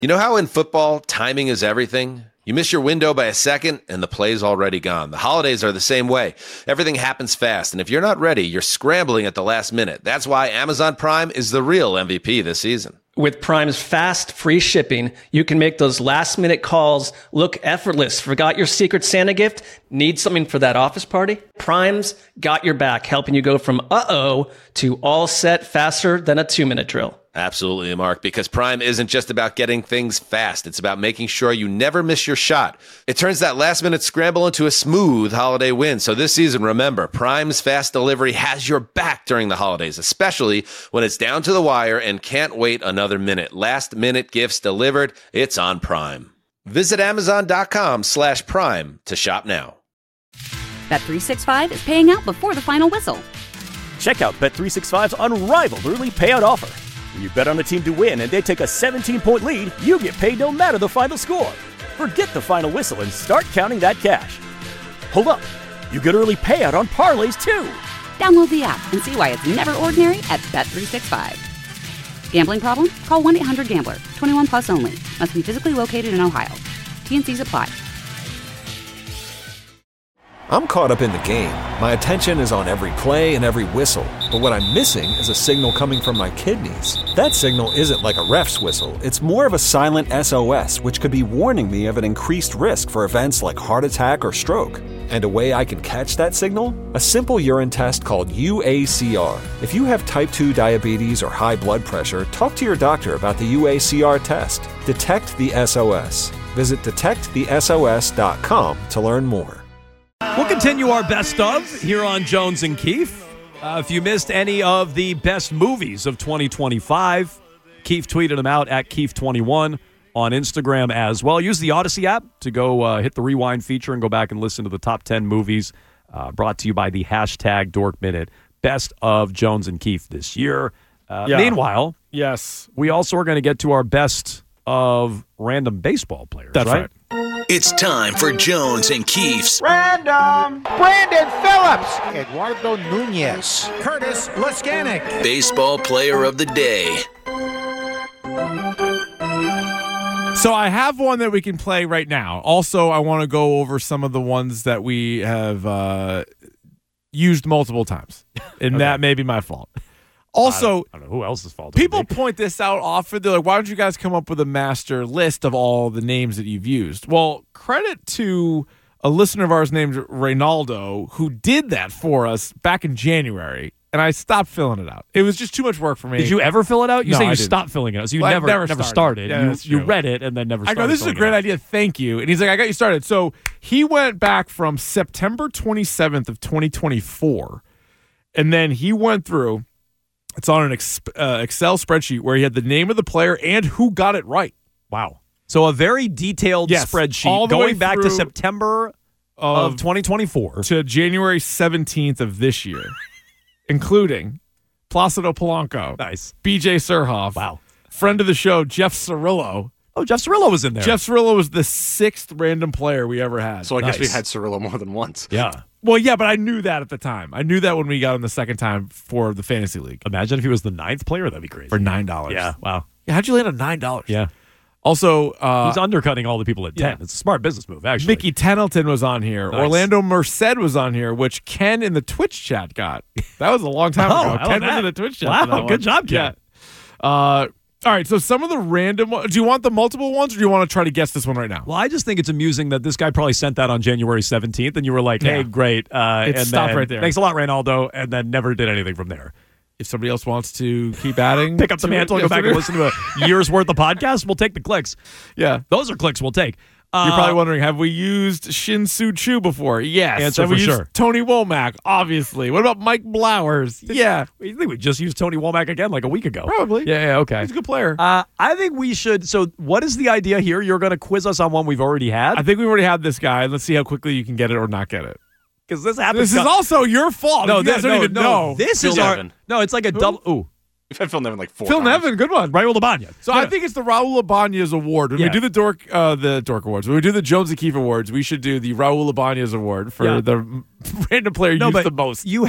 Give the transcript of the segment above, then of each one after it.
You know how in football, timing is everything? You miss your window by a second, and the play's already gone. The holidays are the same way. Everything happens fast, and if you're not ready, you're scrambling at the last minute. That's why Amazon Prime is the real MVP this season. With Prime's fast, free shipping, you can make those last-minute calls look effortless. Forgot your Secret Santa gift? Need something for that office party? Prime's got your back, helping you go from uh-oh to all set faster than a 2-minute drill. Absolutely, Mark, because Prime isn't just about getting things fast. It's about making sure you never miss your shot. It turns that last-minute scramble into a smooth holiday win. So this season, remember, Prime's fast delivery has your back during the holidays, especially when it's down to the wire and can't wait another minute. Last-minute gifts delivered. It's on Prime. Visit Amazon.com/Prime to shop now. Bet365 is paying out before the final whistle. Check out Bet365's unrivaled early payout offer. When you bet on a team to win and they take a 17-point lead, you get paid no matter the final score. Forget the final whistle and start counting that cash. Hold up. You get early payout on parlays, too. Download the app and see why it's never ordinary at Bet365. Gambling problem? Call 1-800-GAMBLER. 21 plus only. Must be physically located in Ohio. T&Cs apply. I'm caught up in the game. My attention is on every play and every whistle. But what I'm missing is a signal coming from my kidneys. That signal isn't like a ref's whistle. It's more of a silent SOS, which could be warning me of an increased risk for events like heart attack or stroke. And a way I can catch that signal? A simple urine test called UACR. If you have type 2 diabetes or high blood pressure, talk to your doctor about the UACR test. Detect the SOS. Visit detectthesos.com to learn more. We'll continue our best of here on Jones and Keefe. If you missed any of the best movies of 2025, Keefe tweeted them out at Keefe21 on Instagram as well. Use the Odyssey app to go hit the rewind feature and go back and listen to the top 10 movies brought to you by the hashtag Dork Minute. Best of Jones and Keefe this year. Meanwhile, yes, we also are going to get to our best of random baseball players. That's right. It's time for Jones and Keefe's Random. Brandon Phillips. Eduardo Nunez. Curtis Laskanik. Baseball Player of the Day. So I have one that we can play right now. Also, I want to go over some of the ones that we have used multiple times. And that may be my fault. Also, I don't know who else's fault. People point this out often. They're like, why don't you guys come up with a master list of all the names that you've used? Well, credit to a listener of ours named Reynaldo who did that for us back in January, and I stopped filling it out. It was just too much work for me. Did you ever fill it out? You No, say you I didn't. stopped filling it out. So you Well, never started. Yeah, you read it and then never started. I go, this is a great idea. Thank you. And he's like, I got you started. So he went back from September 27th of 2024, and then he went through. It's on an Excel spreadsheet where he had the name of the player and who got it right. Wow. So a very detailed spreadsheet going back to September of 2024 to January 17th of this year, including Placido Polanco. Nice. BJ Surhoff. Wow. Friend of the show, Jeff Cirillo. Oh, Jeff Cirillo was in there. Jeff Cirillo was the 6th random player we ever had. So I guess we had Cirillo more than once. Yeah. Well, yeah, but I knew that at the time. I knew that when we got him the second time for the Fantasy League. Imagine if he was the 9th player. That'd be crazy. For $9. Yeah, wow. Yeah, how'd you land on $9? Yeah. Also, he's undercutting all the people at 10. It's a smart business move, actually. Mickey Tettleton was on here. Nice. Orlando Merced was on here, which Ken in the Twitch chat got. That was a long time ago. Ken was in the Twitch chat. Wow, good job, Ken. Yeah. All right, so some of the random ones. Do you want the multiple ones, or do you want to try to guess this one right now? Well, I just think it's amusing that this guy probably sent that on January 17th, and you were like, hey, great. And stopped right there. Thanks a lot, Reynaldo, and then never did anything from there. If somebody else wants to keep adding. Pick up the mantle and go back and listen to a year's worth of podcasts, we'll take the clicks. Yeah. Those are clicks we'll take. You're probably wondering, have we used Shin Soo Choo before? Yes. Answer have for we sure. used Tony Womack? Obviously. What about Mike Blowers? Yeah. I think we just used Tony Womack again like a week ago. Probably. Yeah, okay. He's a good player. I think we should. So what is the idea here? You're going to quiz us on one we've already had? I think we've already had this guy. Let's see how quickly you can get it or not get it. Because this happens. This is also your fault. No, you guys don't even know. This is our. No, it's like a double. Ooh. We've had Phil Nevin like 4 Phil times. Nevin, good one. Raul Ibanez. So I think it's the Raul Ibanez Award. When we do the Dork Awards, when we do the Jones and Keefe Awards, we should do the Raul Ibanez Award for the random player used the most. You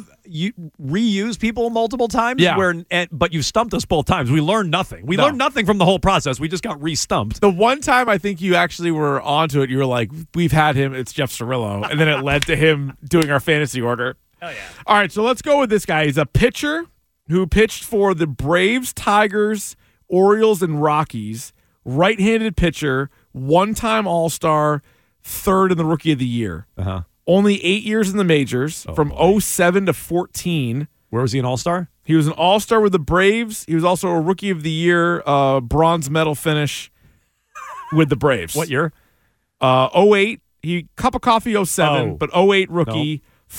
reused people multiple times, but you stumped us both times. We learned nothing. We learned nothing from the whole process. We just got re-stumped. The one time I think you actually were onto it, you were like, we've had him, it's Jeff Cirillo. And then it led to him doing our fantasy order. Oh, yeah. All right, so let's go with this guy. He's a pitcher who pitched for the Braves, Tigers, Orioles, and Rockies. Right-handed pitcher, one-time All-Star, third in the Rookie of the Year. Uh-huh. Only 8 years in the majors, from 07 to 14. Where was he an All-Star? He was an All-Star with the Braves. He was also a Rookie of the Year, bronze medal finish with the Braves. What year? 08. He cup of coffee 07, but 08 rookie.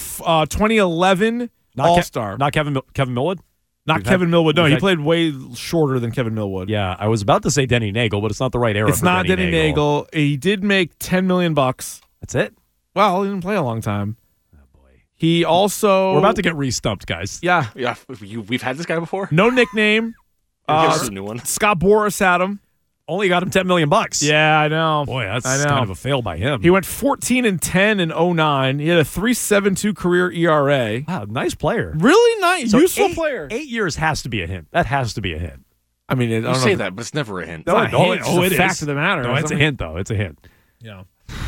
2011 All-Star. Not Kevin Millwood? Not Kevin Millwood. No, he played way shorter than Kevin Millwood. Yeah, I was about to say Denny Nagel, but it's not the right era. It's not Denny Nagel. He did make $10 million. That's it? Well, he didn't play a long time. Oh, boy. He also... We're about to get re-stumped, guys. Yeah. Yeah, we've had this guy before? No nickname. Give us a new one. Scott Boras had him. Only got him $10 million. Yeah, I know. Boy, that's kind of a fail by him. He went 14-10 in 09. He had a 3.72 career ERA. Wow, nice player. Really nice. So useful player. 8 years has to be a hint. That has to be a hint. I mean, You say that, but it's never a hint. No, it's a fact of the matter. No, it's a hint, though. It's a hint. Yeah.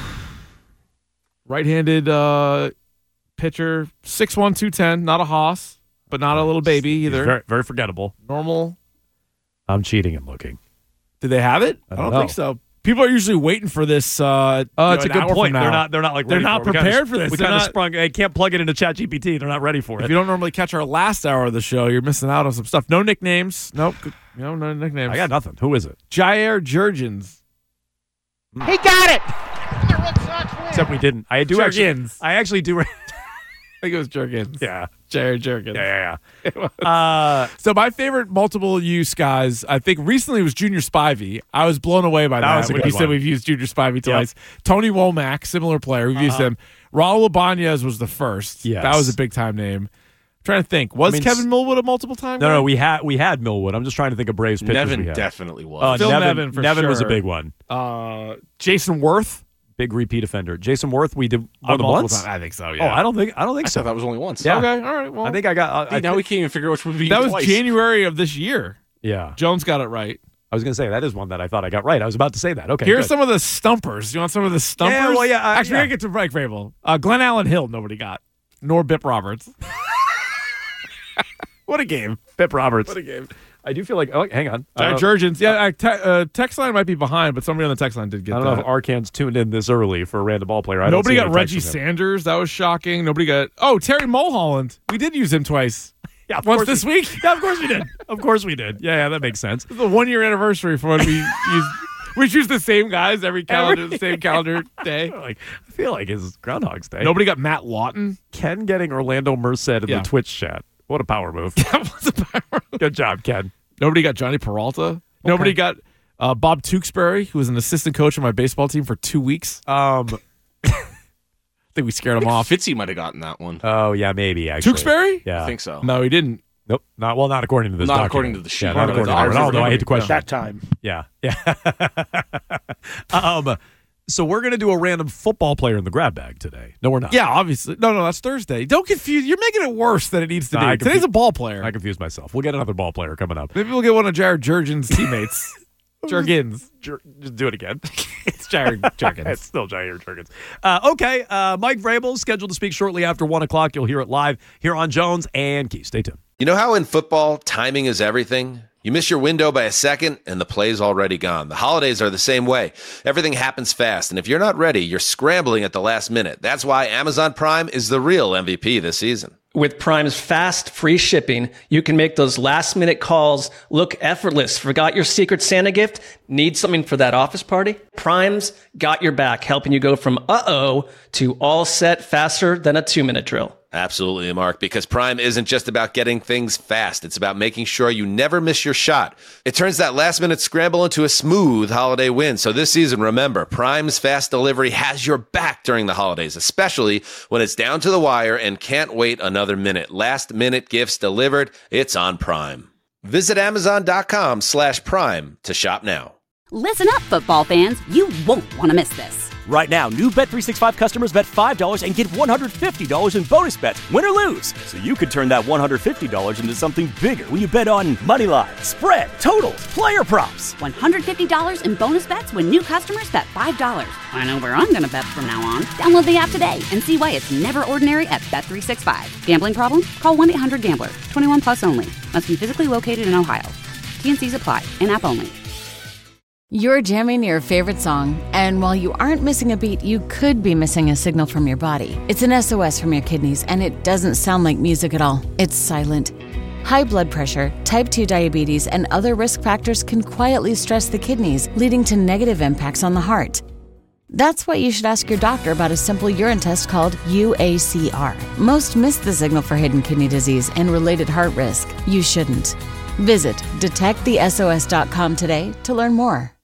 Right-handed pitcher, 6'1", 210. Not a hoss, but not a little baby either. Very, very forgettable. Normal. I'm cheating and looking. Did they have it? I don't think so. People are usually waiting for this. It's a good point. They're not prepared for this. We kind of sprung. They can't plug it into ChatGPT. They're not ready for it. If you don't normally catch our last hour of the show, you're missing out on some stuff. No nicknames. Nope. No nicknames. I got nothing. Who is it? Jair Jurgens. He got it. Except we didn't. I do actually. I actually do. I think it was Jurgens. Yeah. Jair Jurgens. Yeah. So my favorite multiple use guys, I think recently was Junior Spivey. I was blown away by that when he said we've used Junior Spivey twice. Yep. Tony Womack, similar player. We've used him. Raul Ibanez was the first. Yes. That was a big time name. I'm trying to think. Was Kevin Millwood a multiple time? No, we had Millwood. I'm just trying to think of Braves pitchers. Nevin we had. definitely was. Phil Nevin for Nevin sure. was a big one. Jason Worth. Big repeat offender. Jason Worth, we did more than once? I think so, yeah. Oh, I don't think I so. thought that was only once. Yeah. Okay, all right. Well, I think I got... now we can't even figure out which would be that was twice. January of this year. Yeah. Jones got it right. I was going to say, that is one that I thought I got right. I was about to say that. Okay, Here's some of the stumpers. You want some of the stumpers? Yeah, well, yeah. Actually, we're going to get to Mike Vrabel. Glenn Allen Hill, nobody got. Nor Bip Roberts. What a game. Bip Roberts. What a game. I do feel like... Oh, hang on. Jurgens. Yeah, text line might be behind, but somebody on the text line did get that. I don't know if Arcan's tuned in this early for a random ball player. Nobody got Reggie Sanders. That was shocking. Nobody got... Oh, Terry Mulholland. We did use him twice. Yeah, once this week. Yeah, of course we did. Of course we did. Yeah, that makes sense. It's the 1 year anniversary for when we used... We choose the same guys every same calendar day. I feel like it's Groundhog's Day. Nobody got Matt Lawton. Ken getting Orlando Merced in the Twitch chat. What a power move. That was a power move. Good job, Ken. Nobody got Johnny Peralta. Okay. Nobody got Bob Tewksbury, who was an assistant coach on my baseball team for 2 weeks. I think we scared him off. Fitzy might have gotten that one. Oh, yeah, maybe, actually. Tewksbury? Yeah. I think so. No, he didn't. Nope. Not according to this Not document. according to the sheet. Yeah, not according to Ronaldo. I hate to question. That time. Yeah. So we're going to do a random football player in the grab bag today. No, we're not. Yeah, obviously. No, that's Thursday. Don't confuse. You're making it worse than it needs to be. Today's a ball player. I confused myself. We'll get another ball player coming up. Maybe we'll get one of Jair Jurgens' teammates. Jurgens. Just do it again. It's Jair Jurgens. It's still Jair Jurgens. Okay, Mike Vrabel is scheduled to speak shortly after 1 o'clock. You'll hear it live here on Jones and Keith. Stay tuned. You know how in football, timing is everything? You miss your window by a second, and the play's already gone. The holidays are the same way. Everything happens fast, and if you're not ready, you're scrambling at the last minute. That's why Amazon Prime is the real MVP this season. With Prime's fast, free shipping, you can make those last-minute calls look effortless. Forgot your Secret Santa gift? Need something for that office party? Prime's got your back, helping you go from uh-oh to all set faster than a 2-minute drill. Absolutely, Mark, because Prime isn't just about getting things fast. It's about making sure you never miss your shot. It turns that last-minute scramble into a smooth holiday win. So this season, remember, Prime's fast delivery has your back during the holidays, especially when it's down to the wire and can't wait another minute. Last-minute gifts delivered, it's on Prime. Visit Amazon.com/Prime to shop now. Listen up, football fans. You won't want to miss this. Right now, new Bet365 customers bet $5 and get $150 in bonus bets, win or lose. So you could turn that $150 into something bigger when you bet on moneyline, spread, totals, player props. $150 in bonus bets when new customers bet $5. I know where I'm going to bet from now on. Download the app today and see why it's never ordinary at Bet365. Gambling problem? Call 1-800-GAMBLER. 21 plus only. Must be physically located in Ohio. T&Cs apply. In-app only. You're jamming your favorite song, and while you aren't missing a beat, you could be missing a signal from your body. It's an SOS from your kidneys, and it doesn't sound like music at all. It's silent. High blood pressure, type 2 diabetes, and other risk factors can quietly stress the kidneys, leading to negative impacts on the heart. That's why you should ask your doctor about a simple urine test called UACR. Most miss the signal for hidden kidney disease and related heart risk. You shouldn't. Visit detectthesos.com today to learn more.